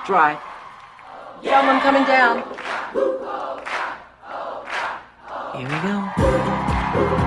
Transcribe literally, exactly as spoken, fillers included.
Dry. Tell them I'm coming down. Here we go.